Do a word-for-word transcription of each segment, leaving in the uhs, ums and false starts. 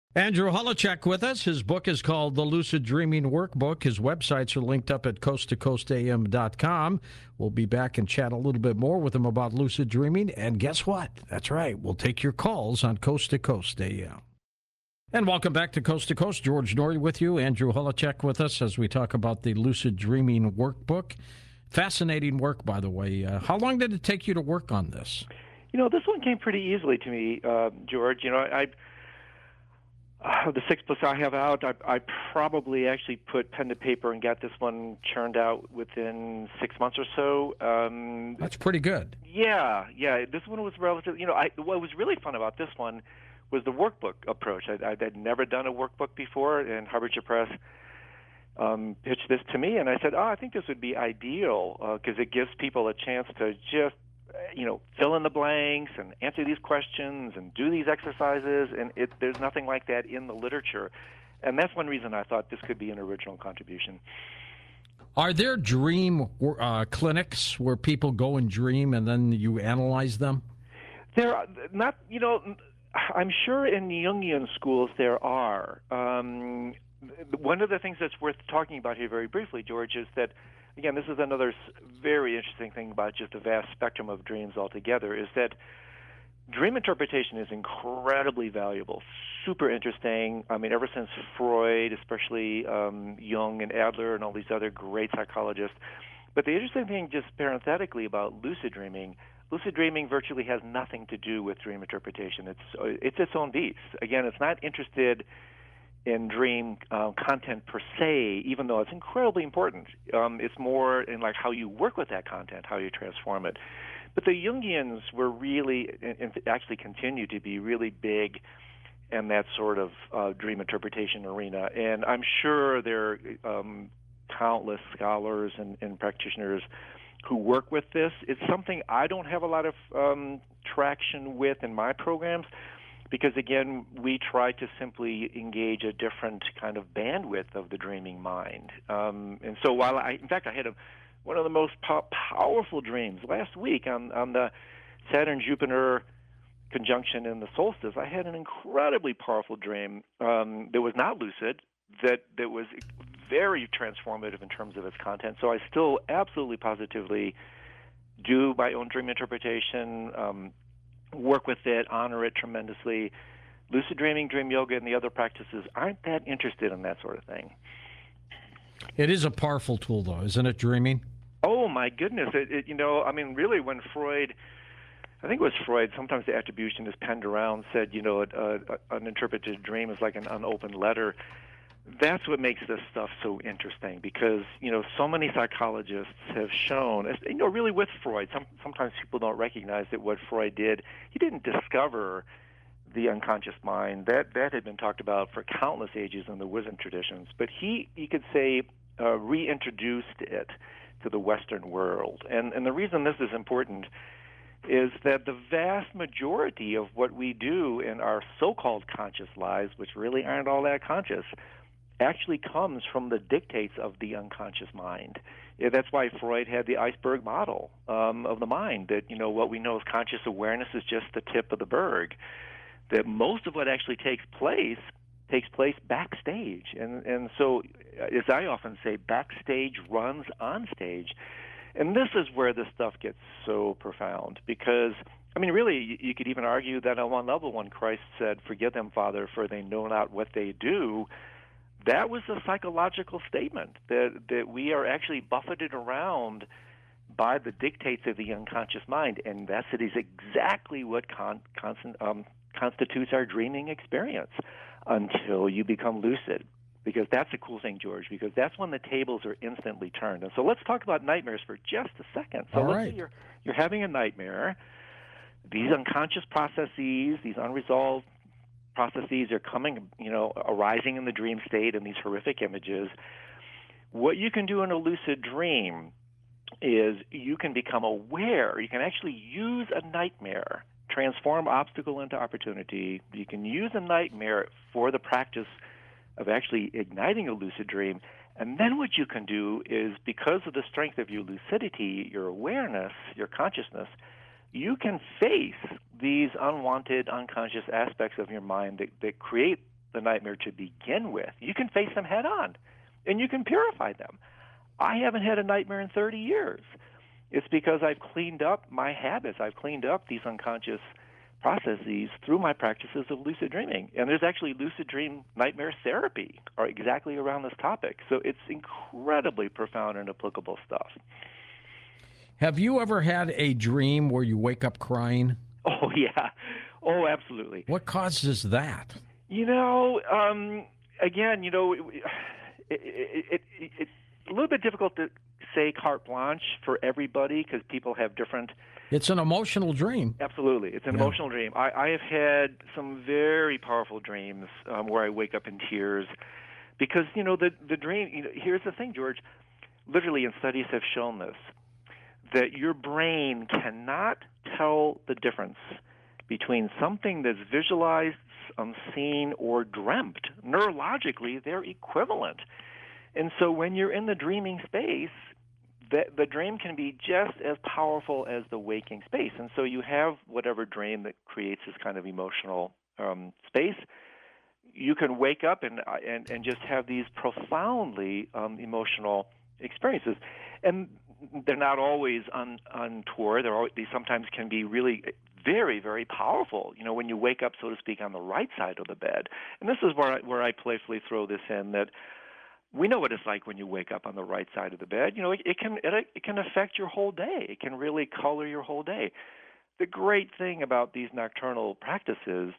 Andrew Holochek with us. His book is called The Lucid Dreaming Workbook. His websites are linked up at coast to coast a m dot com. We'll be back and chat a little bit more with him about lucid dreaming. And guess what? That's right. We'll take your calls on Coast to Coast A M. And welcome back to Coast to Coast. George Noory with you. Andrew Holochek with us as we talk about the Lucid Dreaming Workbook. Fascinating work, by the way. Uh, how long did it take you to work on this? You know, this one came pretty easily to me, uh, George. You know, I... Uh, the six books I have out, I, I probably actually put pen to paper and got this one churned out within six months or so. Um, That's pretty good. Yeah, yeah. This one was relatively, you know, I, what was really fun about this one was the workbook approach. I, I had never done a workbook before, and Harbinger Press um, pitched this to me, and I said, oh, I think this would be ideal because uh, it gives people a chance to just you know, fill in the blanks and answer these questions and do these exercises, and it, there's nothing like that in the literature. And that's one reason I thought this could be an original contribution. Are there dream uh, clinics where people go and dream and then you analyze them? There are not, you know, I'm sure in Jungian schools there are. Um, one of the things that's worth talking about here very briefly, George, is that again, this is another very interesting thing about just the vast spectrum of dreams altogether, is that dream interpretation is incredibly valuable, super interesting. I mean, ever since Freud, especially um, Jung and Adler and all these other great psychologists. But the interesting thing, just parenthetically, about lucid dreaming, lucid dreaming virtually has nothing to do with dream interpretation. It's, it's its own beast. Again, it's not interested in dream uh, content per se, even though it's incredibly important. Um, it's more in like how you work with that content, how you transform it. But the Jungians were really, and actually continue to be really big in that sort of uh, dream interpretation arena. And I'm sure there are um, countless scholars and, and practitioners who work with this. It's something I don't have a lot of um, traction with in my programs, because, again, we try to simply engage a different kind of bandwidth of the dreaming mind. Um, and so while I, in fact, I had a, one of the most po- powerful dreams last week on, on the Saturn-Jupiter conjunction in the solstice, I had an incredibly powerful dream um, that was not lucid, that, that was very transformative in terms of its content. So I still absolutely positively do my own dream interpretation, um, work with it, honor it tremendously. Lucid dreaming, dream yoga, and the other practices aren't that interested in that sort of thing. It is a powerful tool, though, isn't it, dreaming? Oh, my goodness. It, it, you know, I mean, really, when Freud, I think it was Freud, sometimes the attribution is penned around, said, you know, a, a, an interpreted dream is like an unopened letter. That's what makes this stuff so interesting, because, you know, so many psychologists have shown, you know, really with Freud, some, sometimes people don't recognize that what Freud did, he didn't discover the unconscious mind. That that had been talked about for countless ages in the wisdom traditions. But he, you could say, uh, reintroduced it to the Western world. And, and the reason this is important is that the vast majority of what we do in our so-called conscious lives, which really aren't all that conscious, actually comes from the dictates of the unconscious mind. Yeah, that's why Freud had the iceberg model um, of the mind, that, you know, what we know as conscious awareness is just the tip of the berg, that most of what actually takes place takes place backstage. And, and so, as I often say, backstage runs on stage. And this is where this stuff gets so profound, because, I mean, really, you could even argue that on one level, when Christ said, "Forgive them, Father, for they know not what they do," that was a psychological statement, that, that we are actually buffeted around by the dictates of the unconscious mind, and that's it is exactly what con, constant, um, constitutes our dreaming experience until you become lucid. Because that's the cool thing, George, because that's when the tables are instantly turned. And so let's talk about nightmares for just a second. So All let's right. say you're, you're having a nightmare. These unconscious processes, these unresolved processes are coming, you know, arising in the dream state in these horrific images. What you can do in a lucid dream is you can become aware. You can actually use a nightmare, transform obstacle into opportunity. You can use a nightmare for the practice of actually igniting a lucid dream. And then what you can do is, because of the strength of your lucidity, your awareness, your consciousness, you can face these unwanted, unconscious aspects of your mind that, that create the nightmare to begin with. You can face them head on, and you can purify them. I haven't had a nightmare in thirty years. It's because I've cleaned up my habits. I've cleaned up these unconscious processes through my practices of lucid dreaming. And there's actually lucid dream nightmare therapy or exactly around this topic. So it's incredibly profound and applicable stuff. Have you ever had a dream where you wake up crying? Oh, yeah. Oh, absolutely. What causes that? You know, um, again, you know, it, it, it, it, it's a little bit difficult to say carte blanche for everybody because people have different... It's an emotional dream. Absolutely. It's an Yeah. emotional dream. I, I have had some very powerful dreams um, where I wake up in tears because, you know, the, the dream... You know, here's the thing, George. Literally, and studies have shown this, that your brain cannot tell the difference between something that's visualized, unseen, or dreamt. Neurologically, they're equivalent. And so when you're in the dreaming space, the, the dream can be just as powerful as the waking space. And so you have whatever dream that creates this kind of emotional um, space. You can wake up and, and, and just have these profoundly um, emotional experiences. And they're not always un, untoward. They're always, they sometimes can be really very, very powerful, you know, when you wake up, so to speak, on the right side of the bed. And this is where I, where I playfully throw this in, that we know what it's like when you wake up on the right side of the bed. You know, it, it can it, it can affect your whole day. It can really color your whole day. The great thing about these nocturnal practices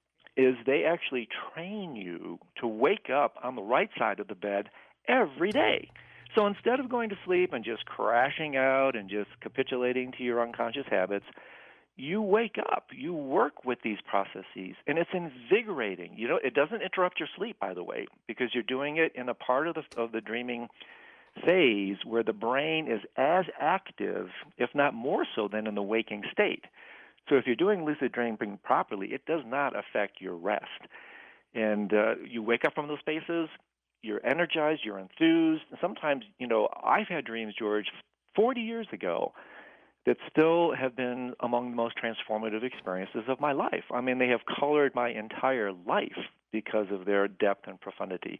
is they actually train you to wake up on the right side of the bed every day. So instead of going to sleep and just crashing out and just capitulating to your unconscious habits, you wake up, you work with these processes, and it's invigorating. You know, it doesn't interrupt your sleep, by the way, because you're doing it in a part of the of the dreaming phase where the brain is as active, if not more so, than in the waking state. So if you're doing lucid dreaming properly, it does not affect your rest. And uh, you wake up from those spaces, you're energized, you're enthused. Sometimes, you know, I've had dreams, George, forty years ago that still have been among the most transformative experiences of my life. I mean, they have colored my entire life because of their depth and profundity.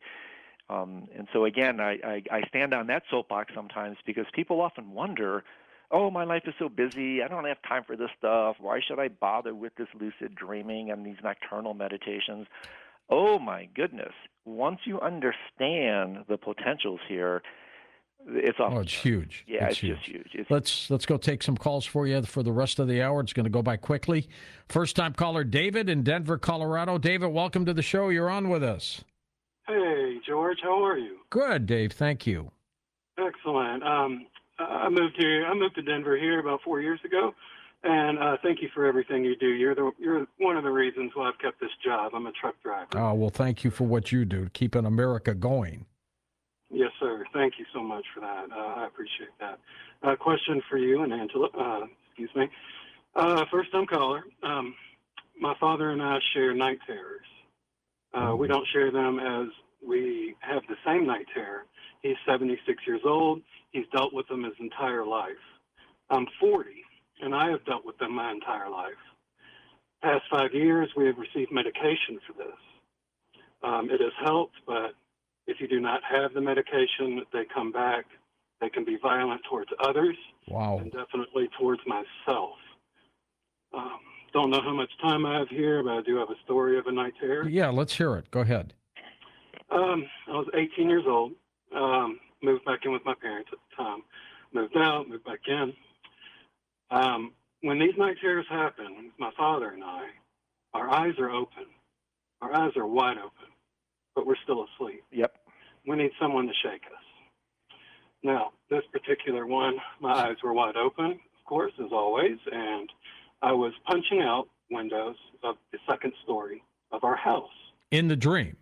Um, and so, again, I, I, I stand on that soapbox sometimes because people often wonder, oh, my life is so busy, I don't have time for this stuff, why should I bother with this lucid dreaming and these nocturnal meditations? Oh, my goodness. Once you understand the potentials here, it's off. Oh, it's huge. Yeah, it's, it's huge. just huge. It's let's let's go take some calls for you for the rest of the hour. It's going to go by quickly. First time caller David in Denver, Colorado. David, welcome to the show. You're on with us. Hey, George. How are you? Good, Dave. Thank you. Excellent. Um, I moved here. I moved to Denver here about four years ago, and uh, thank you for everything you do. You're the you're one of the reasons why I've kept this job. I'm a truck driver. Oh, well, thank you for what you do, keeping America going. Yes, sir. Thank you so much for that. Uh, I appreciate that. Uh, question for you and Angela. Uh, excuse me. Uh, first-time caller. Um, my father and I share night terrors. Uh, we don't share them as we have the same night terror. He's seventy-six years old. He's dealt with them his entire life. I'm forty, and I have dealt with them my entire life. Past five years, we have received medication for this. Um, it has helped, but if you do not have the medication, they come back. They can be violent towards others. Wow. And definitely towards myself. Um, don't know how much time I have here, but I do have a story of a night terror. Yeah, let's hear it. Go ahead. Um, I was eighteen years old. Um, moved back in with my parents at the time. Moved out, moved back in. Um, when these night terrors happen, my father and I, our eyes are open. Our eyes are wide open, but we're still asleep. Yep. We need someone to shake us. Now, this particular one, my eyes were wide open, of course, as always, and I was punching out windows of the second story of our house. In the dream?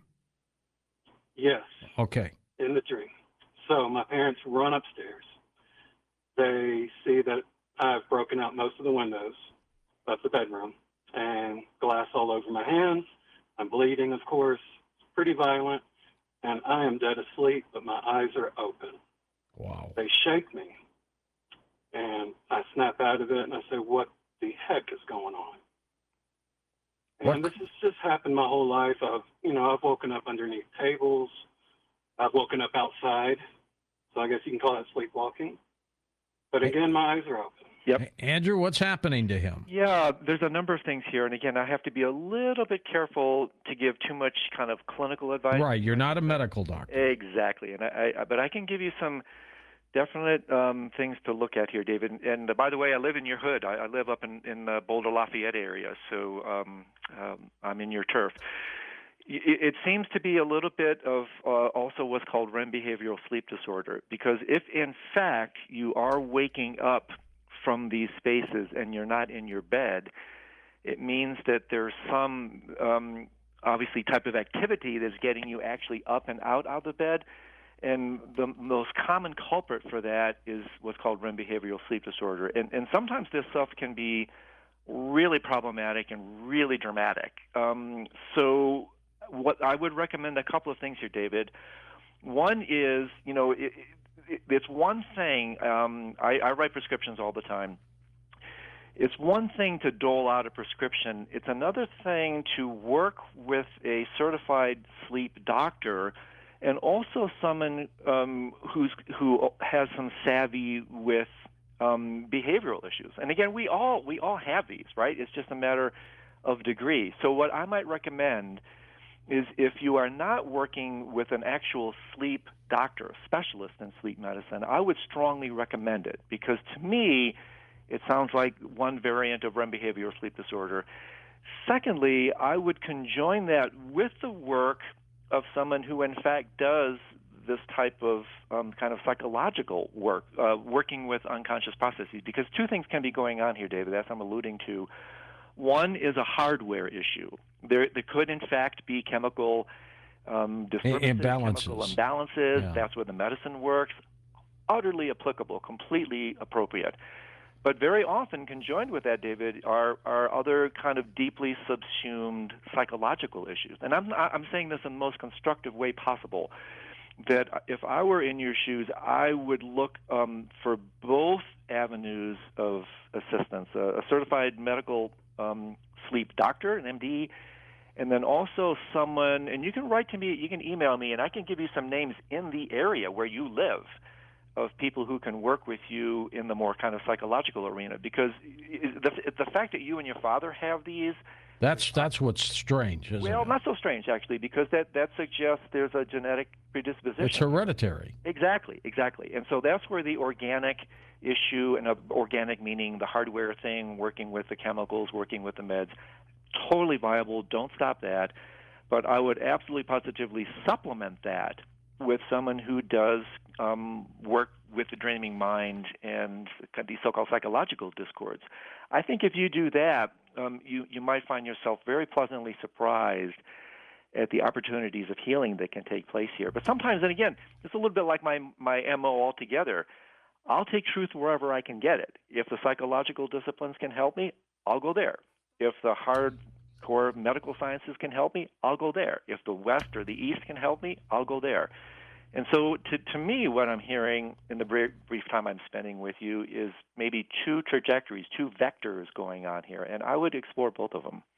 Yes. Okay. In the dream. So my parents run upstairs. They see that I've broken out most of the windows of the bedroom and glass all over my hands. I'm bleeding, of course, pretty violent, and I am dead asleep, but my eyes are open. Wow. They shake me, and I snap out of it, and I say, what the heck is going on? And What- this has just happened my whole life. I've, you know, I've woken up underneath tables. I've woken up outside. So I guess you can call that sleepwalking. But again, my eyes are open. Yep. Andrew, what's happening to him? Yeah, there's a number of things here, and again, I have to be a little bit careful to give too much kind of clinical advice. Right, you're not a medical doctor. Exactly, and I, I but I can give you some definite um, things to look at here, David. And uh, by the way, I live in your hood. I, I live up in in the Boulder Lafayette area, so um, um, I'm in your turf. It, it seems to be a little bit of uh, also what's called R E M behavioral sleep disorder, because if in fact you are waking up from these spaces and you're not in your bed, it means that there's some um, obviously type of activity that's getting you actually up and out of the bed. And the most common culprit for that is what's called R E M behavioral sleep disorder. And, and sometimes this stuff can be really problematic and really dramatic. Um, so what I would recommend, a couple of things here, David. One is, you know, it, it, it's one thing, um, I, I write prescriptions all the time. It's one thing to dole out a prescription. It's another thing to work with a certified sleep doctor and also someone um, who's who has some savvy with um, behavioral issues. And again, we all we all have these, right? It's just a matter of degree. So what I might recommend is, if you are not working with an actual sleep doctor, a specialist in sleep medicine, I would strongly recommend it, because to me, it sounds like one variant of R E M behavioral sleep disorder. Secondly, I would conjoin that with the work of someone who, in fact, does this type of um, kind of psychological work, uh, working with unconscious processes, because two things can be going on here, David, as I'm alluding to. One is a hardware issue. There, there could, in fact, be chemical um, disturbances, imbalances. chemical imbalances. Yeah. That's where the medicine works. Utterly applicable, completely appropriate. But very often, conjoined with that, David, are, are other kind of deeply subsumed psychological issues. And I'm, I'm saying this in the most constructive way possible, that if I were in your shoes, I would look um, for both avenues of assistance, a, a certified medical um, sleep doctor, an M D, and then also someone, and you can write to me, you can email me, and I can give you some names in the area where you live of people who can work with you in the more kind of psychological arena. Because the, the fact that you and your father have these, That's that's what's strange, isn't well, it? not so strange, actually, because that, that suggests there's a genetic predisposition. It's hereditary. Exactly, exactly. And so that's where the organic issue, and uh, organic meaning the hardware thing, working with the chemicals, working with the meds, totally viable. Don't stop that. But I would absolutely positively supplement that with someone who does um, work with the dreaming mind and these so-called psychological discords. I think if you do that, um, you, you might find yourself very pleasantly surprised at the opportunities of healing that can take place here. But sometimes, and again, it's a little bit like my, my M O altogether. I'll take truth wherever I can get it. If the psychological disciplines can help me, I'll go there. If the hardcore medical sciences can help me, I'll go there. If the West or the East can help me, I'll go there. And so to, to me, what I'm hearing in the brief, brief time I'm spending with you is maybe two trajectories, two vectors going on here, and I would explore both of them.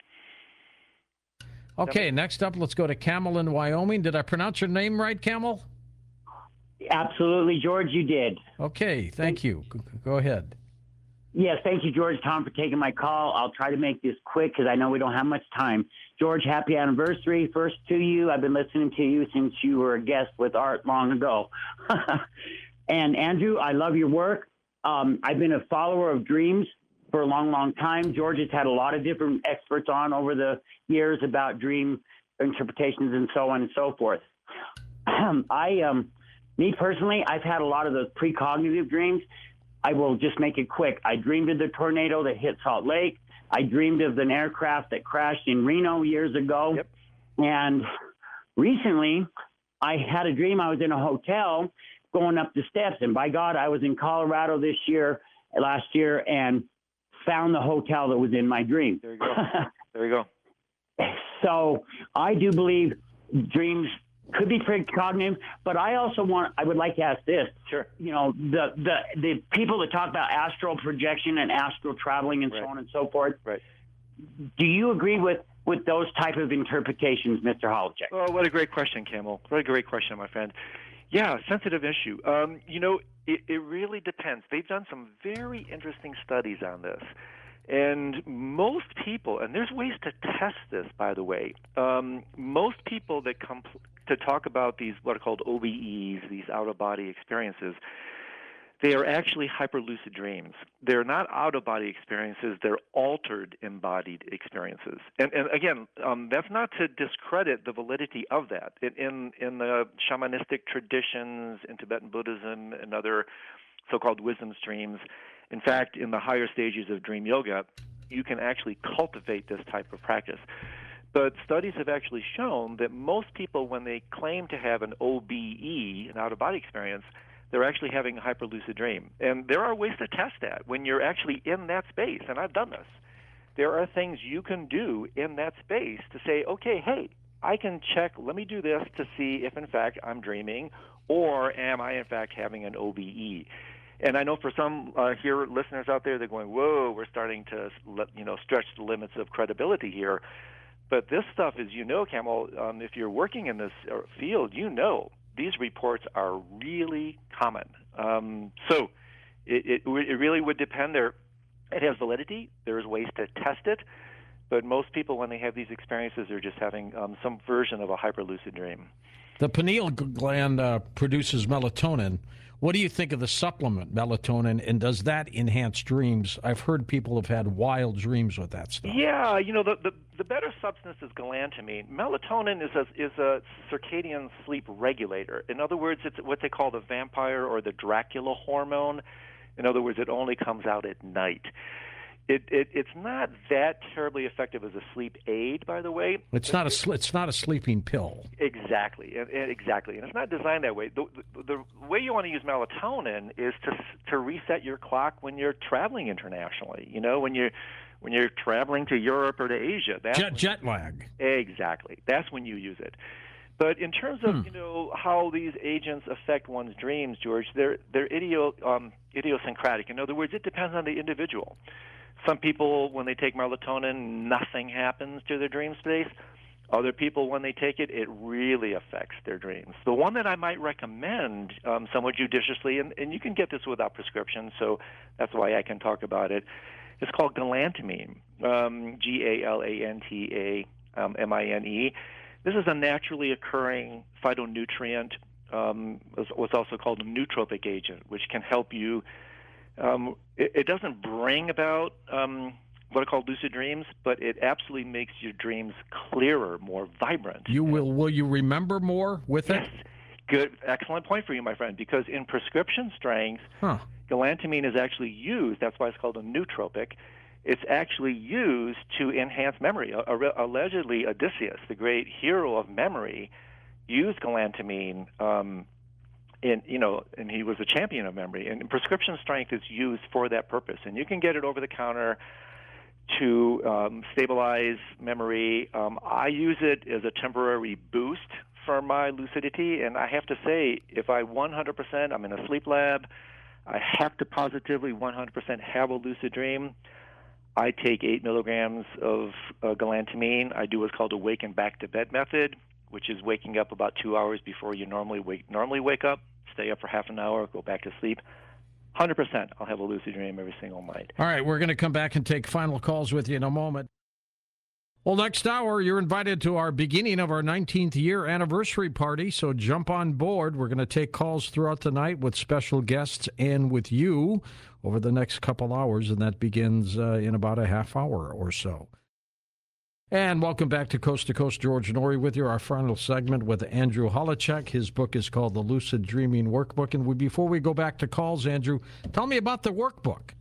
Okay, next up, let's go to Camel in Wyoming. Did I pronounce your name right, Camel? Absolutely, George, you did. Okay, thank you. G- Go ahead. Yes, thank you, George, Tom, for taking my call. I'll try to make this quick because I know we don't have much time. George, happy anniversary first to you. I've been listening to you since you were a guest with Art long ago. And Andrew, I love your work. Um, I've been a follower of dreams for a long, long time. George has had a lot of different experts on over the years about dream interpretations and so on and so forth. I, um, me personally, I've had a lot of those precognitive dreams. I will just make it quick. I dreamed of the tornado that hit Salt Lake. I dreamed of an aircraft that crashed in Reno years ago. Yep. And recently, I had a dream I was in a hotel going up the steps. And by God, I was in Colorado this year, last year, and found the hotel that was in my dream. There you go. There you go. So I do believe dreams could be precognitive, but I also want, I would like to ask this. Sure. You know, the, the, the people that talk about astral projection and astral traveling and Right. so on and so forth. Right. Do you agree with with those type of interpretations, Mister Holacek? Oh, what a great question, Camel. What a great question, my friend. Yeah, sensitive issue. Um, you know, it, it really depends. They've done some very interesting studies on this. And most people, and there's ways to test this, by the way, um, most people that come to talk about these what are called O B Es, these out-of-body experiences, they are actually hyperlucid dreams. They're not out-of-body experiences. They're altered embodied experiences. And, and again, um, that's not to discredit the validity of that. In, in, in the shamanistic traditions, in Tibetan Buddhism, and other so-called wisdom streams, in fact, in the higher stages of dream yoga, you can actually cultivate this type of practice. But studies have actually shown that most people, when they claim to have an O B E, an out-of-body experience, they're actually having a hyperlucid dream. And there are ways to test that when you're actually in that space, and I've done this. There are things you can do in that space to say, okay, hey, I can check, let me do this to see if, in fact, I'm dreaming, or am I, in fact, having an O B E. And I know for some uh, here listeners out there, they're going, whoa, we're starting to you know stretch the limits of credibility here. But this stuff, as you know, Camel, um, if you're working in this field, you know these reports are really common. Um, so it, it, it really would depend. There, it has validity. There's ways to test it. But most people, when they have these experiences, are just having um, some version of a hyperlucid dream. The pineal gland uh, produces melatonin. What do you think of the supplement melatonin, and does that enhance dreams? I've heard people have had wild dreams with that stuff. Yeah, you know, the the, the better substance is galantamine. Melatonin is a, is a circadian sleep regulator. In other words, it's what they call the vampire or the Dracula hormone. In other words, it only comes out at night. It, it it's not that terribly effective as a sleep aid, by the way. It's not a sl- it's not a sleeping pill. Exactly, and, and exactly, and it's not designed that way. The, the, the way you want to use melatonin is to to reset your clock when you're traveling internationally. You know, when you're when you're traveling to Europe or to Asia. That's jet jet lag. Exactly, that's when you use it. But in terms of hmm. you know how these agents affect one's dreams, George, they're they're idio, um, idiosyncratic. In other words, it depends on the individual. Some people, when they take melatonin, nothing happens to their dream space. Other people, when they take it, it really affects their dreams. The one that I might recommend um, somewhat judiciously, and, and you can get this without prescription, so that's why I can talk about it, it's called galantamine, um, G A L A N T A M I N E. This is a naturally occurring phytonutrient, um, what's also called a nootropic agent, which can help you. Um, it, it doesn't bring about um, what are called lucid dreams, but it absolutely makes your dreams clearer, more vibrant. You will will you remember more with yes. it? Good, excellent point for you, my friend. Because in prescription strength, huh. galantamine is actually used. That's why it's called a nootropic. It's actually used to enhance memory. Uh, allegedly, Odysseus, the great hero of memory, used galantamine. Um, In, you know, and he was a champion of memory. And prescription strength is used for that purpose. And you can get it over the counter to um, stabilize memory. Um, I use it as a temporary boost for my lucidity. And I have to say, if I one hundred percent, I'm in a sleep lab, I have to positively one hundred percent have a lucid dream, I take eight milligrams of uh, galantamine. I do what's called a wake and back to bed method, which is waking up about two hours before you normally wake normally wake up, stay up for half an hour, go back to sleep. one hundred percent I'll have a lucid dream every single night. All right, we're going to come back and take final calls with you in a moment. Well, next hour, you're invited to our beginning of our nineteenth year anniversary party, so jump on board. We're going to take calls throughout the night with special guests and with you over the next couple hours, and that begins uh, in about a half hour or so. And welcome back to Coast to Coast. George Noory with you, our final segment with Andrew Holacek. His book is called The Lucid Dreaming Workbook. And we, before we go back to calls, Andrew, tell me about the workbook.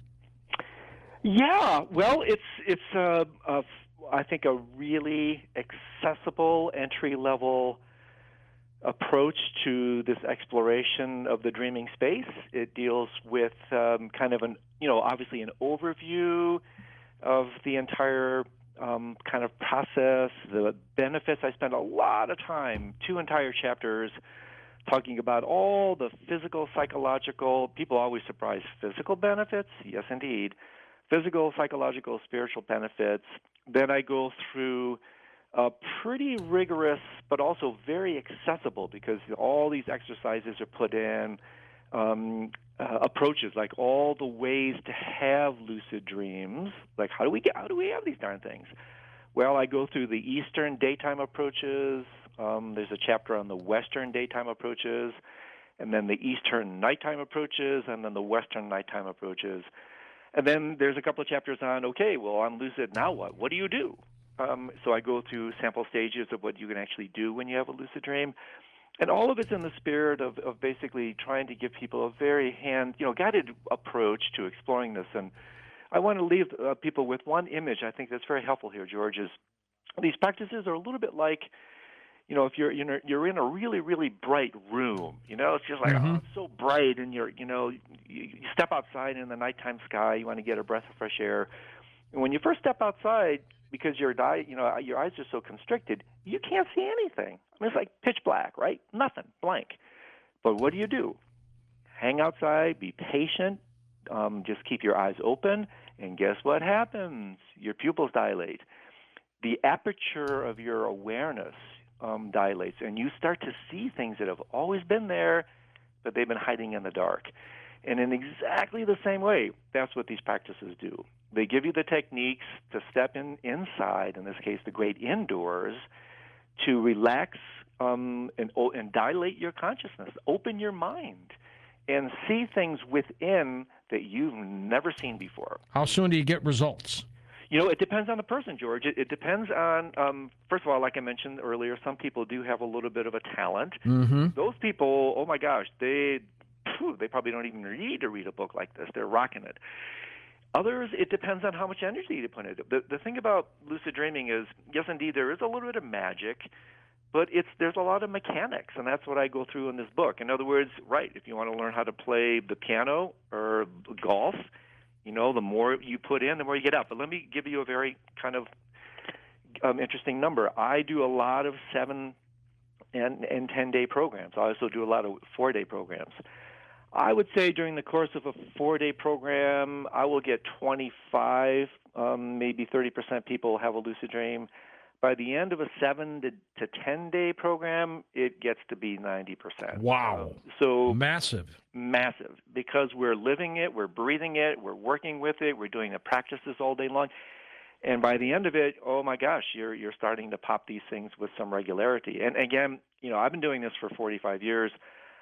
Yeah, well, it's it's a, a I think a really accessible entry-level approach to this exploration of the dreaming space. It deals with um, kind of an, you know, obviously an overview of the entire Um, kind of process, the benefits. I spend a lot of time, two entire chapters, talking about all the physical, psychological, people always surprise physical benefits. Yes, indeed. Physical, psychological, spiritual benefits then I go through a pretty rigorous, but also very accessible, because all these exercises are put in, um, uh, approaches, like all the ways to have lucid dreams. Like, how do we get, how do we have these darn things? Well, I go through the Eastern daytime approaches. Um, there's a chapter on the Western daytime approaches, and then the Eastern nighttime approaches, and then the Western nighttime approaches. And then there's a couple of chapters on, okay, well, I'm lucid, now what? What do you do? Um, so I go through sample stages of what you can actually do when you have a lucid dream. And all of it's in the spirit of, of basically trying to give people a very hand, you know, guided approach to exploring this. And I want to leave uh, people with one image I think that's very helpful here, George, is these practices are a little bit like, you know, if you're you know you're in a really really bright room, you know, it's just like Mhm. oh, it's so bright, and you're you know you, you step outside in the nighttime sky, you want to get a breath of fresh air, and when you first step outside, because your eye you know your eyes are so constricted, you can't see anything. I mean, it's like pitch black, right? Nothing, blank. But what do you do? Hang outside, be patient, um, just keep your eyes open, and guess what happens? Your pupils dilate. The aperture of your awareness um, dilates, and you start to see things that have always been there, but they've been hiding in the dark. And in exactly the same way, that's what these practices do. They give you the techniques to step in inside, in this case, the great indoors, to relax um, and, and dilate your consciousness, open your mind, and see things within that you've never seen before. How soon do you get results? You know, it depends on the person, George. It, it depends on, um, first of all, like I mentioned earlier, some people do have a little bit of a talent. Mm-hmm. Those people, oh my gosh, they phew, they probably don't even need to read a book like this. They're rocking it. Others, it depends on how much energy you put into it. The, the thing about lucid dreaming is, yes, indeed, there is a little bit of magic, but it's there's a lot of mechanics, and that's what I go through in this book. In other words, right, if you want to learn how to play the piano or golf, you know, the more you put in, the more you get out. But let me give you a very kind of um, interesting number. I do a lot of seven and, and ten-day programs. I also do a lot of four-day programs. I would say during the course of a four-day program, I will get twenty-five, um, maybe thirty percent people have a lucid dream. By the end of a seven to, to ten-day program, it gets to be ninety percent. Wow. Um, so Massive. Massive, because we're living it, we're breathing it, we're working with it, we're doing the practices all day long. And by the end of it, oh my gosh, you're you're starting to pop these things with some regularity. And again, you know, I've been doing this for forty-five years.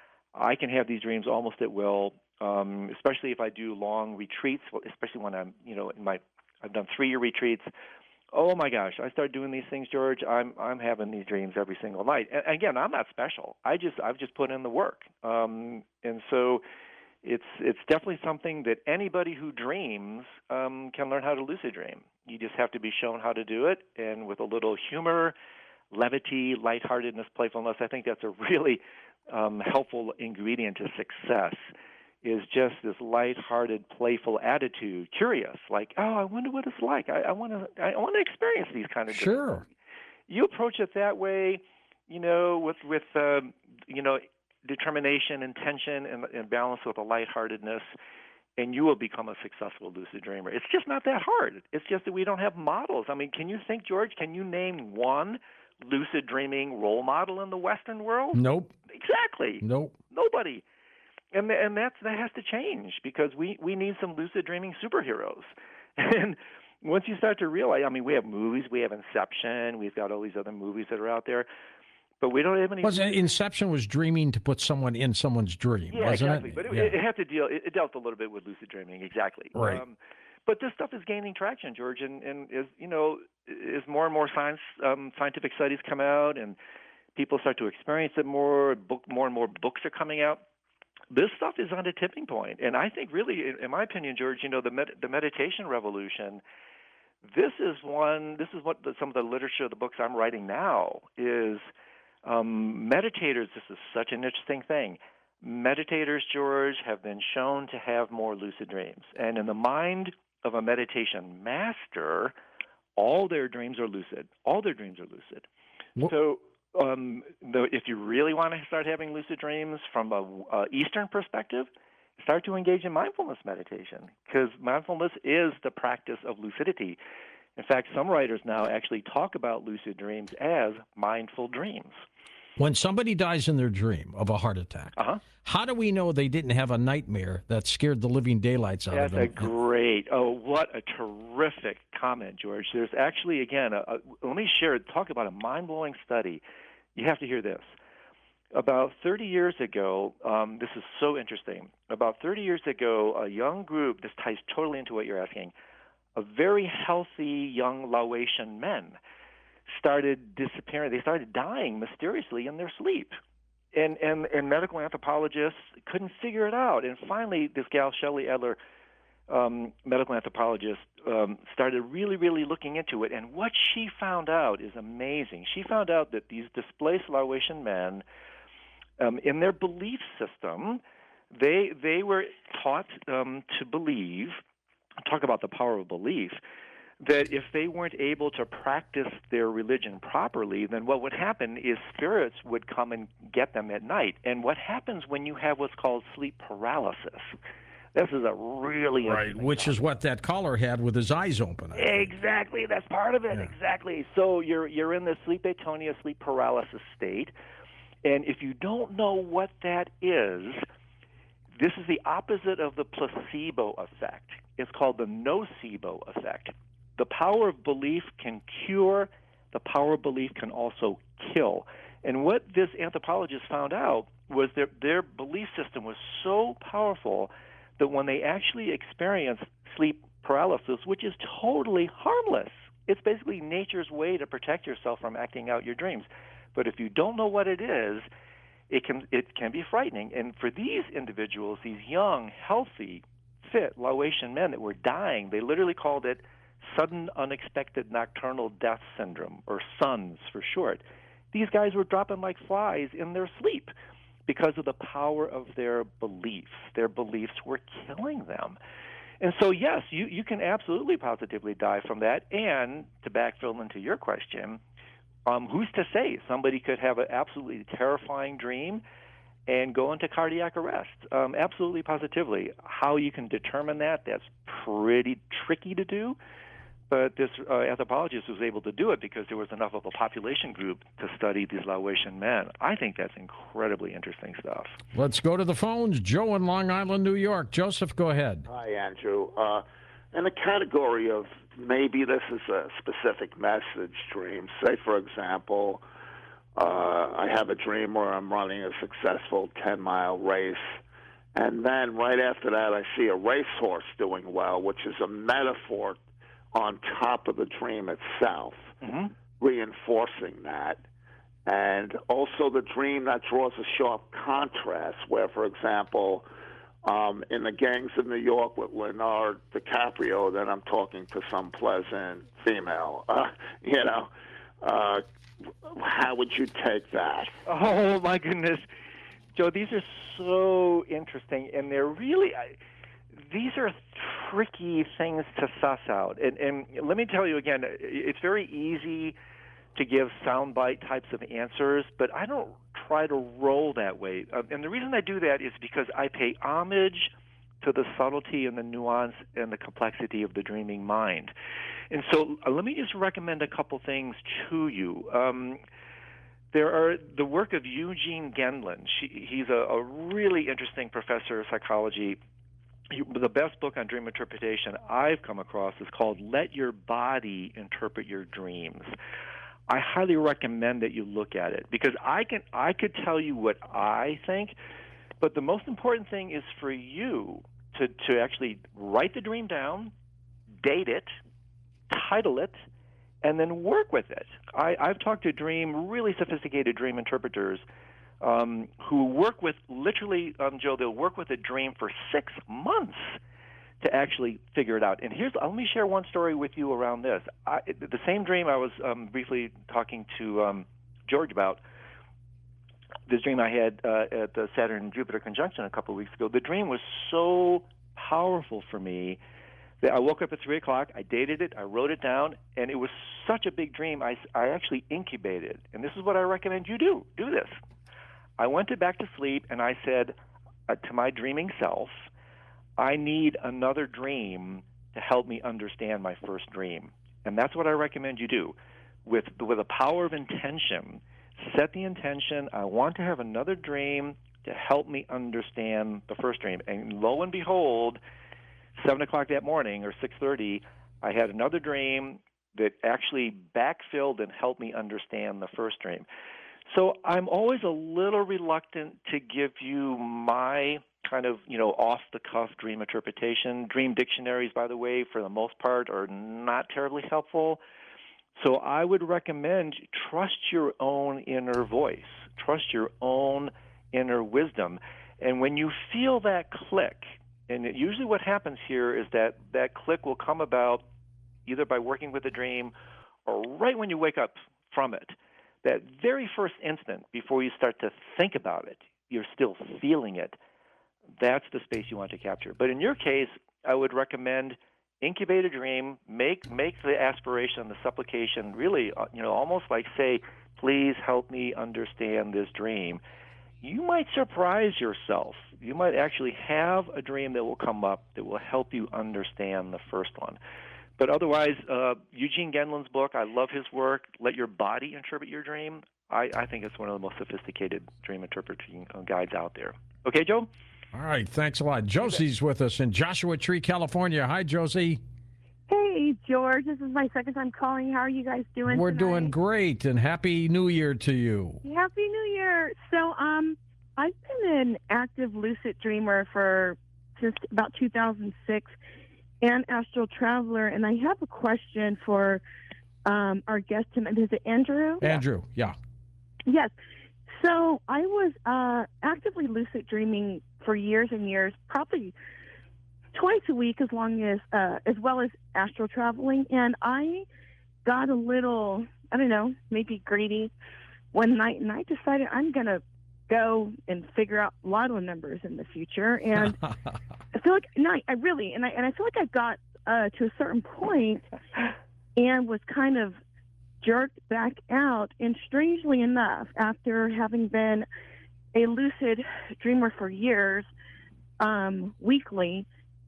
I can have these dreams almost at will, um, especially if I do long retreats, especially when I'm, you know, in my, I've done three-year retreats. Oh my gosh, I start doing these things, George. I'm I'm having these dreams every single night. And again, I'm not special. I just I've just put in the work. Um, and so it's it's definitely something that anybody who dreams um, can learn how to lucid dream. You just have to be shown how to do it, and with a little humor, levity, lightheartedness, playfulness. I think that's a really um, helpful ingredient to success. Is just this lighthearted, playful attitude, curious, like, oh, I wonder what it's like. I, I want to, I want to experience these kind of dreams. Sure. You approach it that way, you know, with with um, you know, determination, intention, and, and balance with a lightheartedness, and you will become a successful lucid dreamer. It's just not that hard. It's just that we don't have models. I mean, can you think, George? Can you name one lucid dreaming role model in the Western world? Nope. Exactly. Nope. Nobody. And and that's that has to change, because we, we need some lucid dreaming superheroes. And once you start to realize, I mean, we have movies, we have Inception, we've got all these other movies that are out there, but we don't have any. Was it, Inception was dreaming to put someone in someone's dream, Yeah, wasn't exactly. it? But it, Yeah. it had to deal. It, it dealt a little bit with lucid dreaming, exactly. Right. Um, but this stuff is gaining traction, George, and, and is you know as more and more science um, scientific studies come out and people start to experience it more, book more and more books are coming out. This stuff is on a tipping point, and I think really, in, in my opinion, George, you know, the med- the meditation revolution. This is one. This is what the, some of the literature, the books I'm writing now is. Um, meditators. This is such an interesting thing. Meditators, George, have been shown to have more lucid dreams, and in the mind of a meditation master, all their dreams are lucid. All their dreams are lucid. What? So. Um, the, if you really want to start having lucid dreams from a, a Eastern perspective, start to engage in mindfulness meditation, because mindfulness is the practice of lucidity. In fact, some writers now actually talk about lucid dreams as mindful dreams. When somebody dies in their dream of a heart attack, Uh-huh. how do we know they didn't have a nightmare that scared the living daylights out That's of them? a great, oh, what a terrific comment, George. There's actually, again, a, a, let me share, talk about a mind-blowing study. You have to hear this. About thirty years ago, um, this is so interesting. About thirty years ago, a young group, this ties totally into what you're asking, of very healthy young Laotian men started disappearing. They started dying mysteriously in their sleep. And, and, and medical anthropologists couldn't figure it out. And finally, this gal, Shelley Adler, um, medical anthropologist, um, started really, really looking into it. And what she found out is amazing. She found out that these displaced Laotian men, um, in their belief system, they, they were taught um, to believe, talk about the power of belief, that if they weren't able to practice their religion properly, then what would happen is spirits would come and get them at night. And what happens when you have what's called sleep paralysis? This is a really right, which is what that caller had with his eyes open. I think. Exactly, that's part of it. Yeah. Exactly. So you're you're in the sleep atonia, sleep paralysis state, and if you don't know what that is, this is the opposite of the placebo effect. It's called the nocebo effect. The power of belief can cure. The power of belief can also kill. And what this anthropologist found out was that their belief system was so powerful that when they actually experienced sleep paralysis, which is totally harmless, it's basically nature's way to protect yourself from acting out your dreams. But if you don't know what it is, it can it can be frightening. And for these individuals, these young, healthy, fit Laotian men that were dying, they literally called it sudden unexpected nocturnal death syndrome, or SUNS for short. These guys were dropping like flies in their sleep because of the power of their beliefs. Their beliefs were killing them. And so, yes, you, you can absolutely positively die from that. And to backfill into your question, um, who's to say somebody could have an absolutely terrifying dream and go into cardiac arrest? Um, absolutely, positively. How you can determine that, that's pretty tricky to do. But this uh, anthropologist was able to do it because there was enough of a population group to study these Laotian men. I think that's incredibly interesting stuff. Let's go to the phones. Joe in Long Island, New York. Joseph, go ahead. Hi, Andrew. Uh, in the category of maybe this is a specific message dream, say, for example, uh, I have a dream where I'm running a successful ten-mile race, and then right after that I see a racehorse doing well, which is a metaphor on top of the dream itself, mm-hmm. reinforcing that. And also the dream that draws a sharp contrast where, for example, um, in the Gangs of New York with Leonardo DiCaprio, then I'm talking to some pleasant female. Uh, you know, uh, how would you take that? Oh, my goodness. Joe, these are so interesting, and they're really... I, These are tricky things to suss out. And, and let me tell you again, it's very easy to give soundbite types of answers, but I don't try to roll that way. Uh, and the reason I do that is because I pay homage to the subtlety and the nuance and the complexity of the dreaming mind. And so uh, let me just recommend a couple things to you. Um, There are the work of Eugene Gendlin. She, he's a, a really interesting professor of psychology. He, the best book on dream interpretation I've come across is called Let Your Body Interpret Your Dreams. I highly recommend that you look at it because I can I could tell you what I think, but the most important thing is for you to, to actually write the dream down, date it, title it, and then work with it. I, I've talked to dream, really sophisticated dream interpreters um, who work with, literally, um, Joe, they'll work with a dream for six months to actually figure it out. And here's, let me share one story with you around this. I, the same dream I was um, briefly talking to um, George about, this dream I had uh, at the Saturn-Jupiter conjunction a couple of weeks ago, the dream was so powerful for me that I woke up at three o'clock, I dated it, I wrote it down, and it was such a big dream, I, I actually incubated. And this is what I recommend you do. Do this. I went to back to sleep, and I said uh, to my dreaming self, I need another dream to help me understand my first dream. And that's what I recommend you do. With, with the power of intention, set the intention, I want to have another dream to help me understand the first dream. And lo and behold, seven o'clock that morning or six thirty, I had another dream that actually backfilled and helped me understand the first dream. So I'm always a little reluctant to give you my kind of, you know, off-the-cuff dream interpretation. Dream dictionaries, by the way, for the most part, are not terribly helpful. So I would recommend trust your own inner voice, trust your own inner wisdom. And when you feel that click, and it, usually what happens here is that that click will come about either by working with a dream or right when you wake up from it. That very first instant before you start to think about it, you're still feeling it. That's the space you want to capture. But in your case, I would recommend incubate a dream, make make the aspiration, the supplication, really, uh, you know, almost like say, please help me understand this dream. You might surprise yourself. You might actually have a dream that will come up that will help you understand the first one. But otherwise, uh, Eugene Gendlin's book, I love his work, Let Your Body Interpret Your Dream. I, I think it's one of the most sophisticated dream interpreting guides out there. Okay, Joe? All right, thanks a lot. Josie's with us in Joshua Tree, California. Hi, Josie. Hey, George. This is my second time calling. How are you guys doing We're tonight? doing great, and Happy New Year to you. Happy New Year. So, um, I've been an active lucid dreamer for since about two thousand six and astral traveler, and I have a question for um, our guest tonight. Is it Andrew? Andrew, yeah. Yes. So I was uh, actively lucid dreaming for years and years, probably twice a week, as long as uh, as well as astral traveling. And I got a little, I don't know, maybe greedy one night, and I decided I'm gonna go and figure out lotto numbers in the future. And I feel like no, I really, and I and I feel like I got uh, to a certain point and was kind of jerked back out. And strangely enough, after having been a lucid dreamer for years, um, weekly,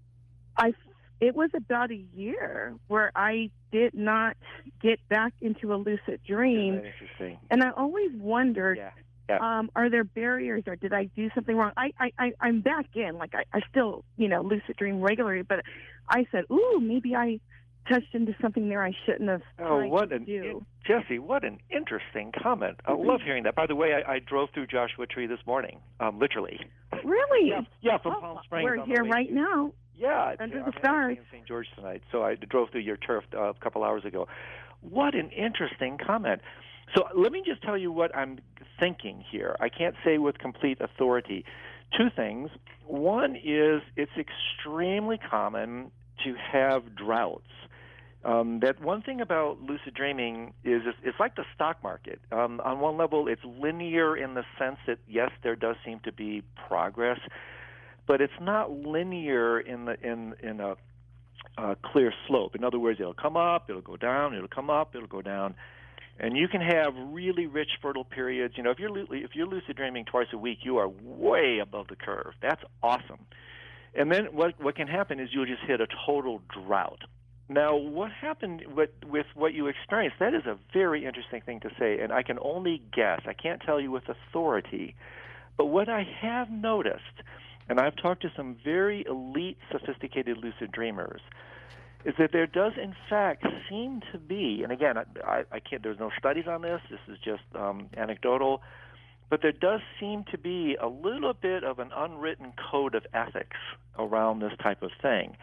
I it was about a year where I did not get back into a lucid dream. Isn't that interesting? And I always wondered, Yeah. Yeah. um, are there barriers, or did I do something wrong? I, I, I I'm back in, like I, I still, you know, lucid dream regularly, but I said, ooh, maybe I touched into something there I shouldn't have. Oh, tried what to an do. in, Jesse! What an interesting comment. I love hearing that. By the way, I, I drove through Joshua Tree this morning, um, literally. Really? Yeah, yeah, from Oh, Palm Springs. we're on the here way right to- now. Yeah, it's, Under uh, the I'm stars. in Saint George tonight, so I drove through your turf uh, a couple hours ago. What an interesting comment. So let me just tell you what I'm thinking here. I can't say with complete authority. Two things. One is it's extremely common to have droughts. Um, that one thing about lucid dreaming is it's, it's like the stock market. Um, on one level, it's linear in the sense that, yes, there does seem to be progress, but it's not linear in the in in a, a clear slope. In other words, it'll come up, it'll go down, it'll come up, it'll go down, and you can have really rich, fertile periods. You know, if you're lu- if you're lucid dreaming twice a week, you are way above the curve. That's awesome. And then what what can happen is you'll just hit a total drought. Now, what happened with, with what you experienced, that is a very interesting thing to say, and I can only guess. I can't tell you with authority. But what I have noticed, and I've talked to some very elite, sophisticated lucid dreamers, is that there does, in fact, seem to be, and again, I, I can't, there's no studies on this, this is just um, anecdotal, but there does seem to be a little bit of an unwritten code of ethics around this type of thing.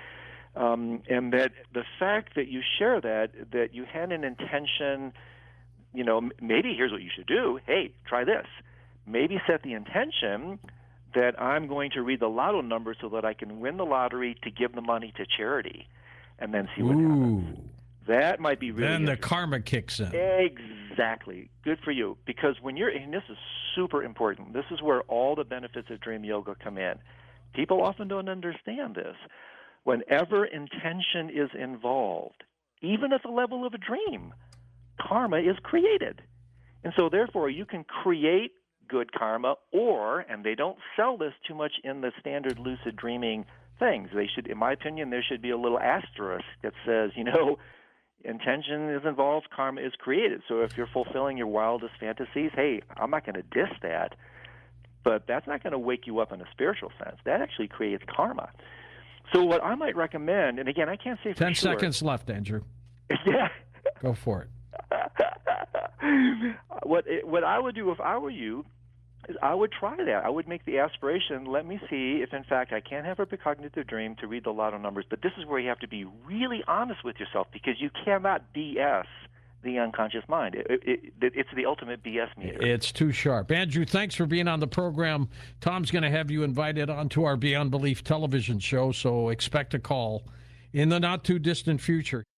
Um, and that the fact that you share that, that you had an intention, you know, maybe here's what you should do. Hey, try this. Maybe set the intention that I'm going to read the lotto numbers so that I can win the lottery to give the money to charity, and then see what Ooh. happens. That might be really Then the interesting. karma kicks in. Exactly. Good for you. Because when you're, and this is super important, this is where all the benefits of dream yoga come in. People often don't understand this. Whenever intention is involved, even at the level of a dream, karma is created. And so therefore you can create good karma, or, and they don't sell this too much in the standard lucid dreaming things. They should, in my opinion, there should be a little asterisk that says, you know, intention is involved, karma is created. So if you're fulfilling your wildest fantasies, hey, I'm not going to diss that, but that's not going to wake you up in a spiritual sense. That actually creates karma. So what I might recommend, and again, I can't say for Ten sure. seconds left, Andrew. Yeah. Go for it. what what I would do if I were you is I would try that. I would make the aspiration, let me see if in fact I can have a precognitive dream to read the lotto numbers. But this is where you have to be really honest with yourself, because you cannot B S the unconscious mind. It, it, it, it's the ultimate B S meter. It's too sharp. Andrew, thanks for being on the program. Tom's going to have you invited onto our Beyond Belief television show, so expect a call in the not-too-distant future.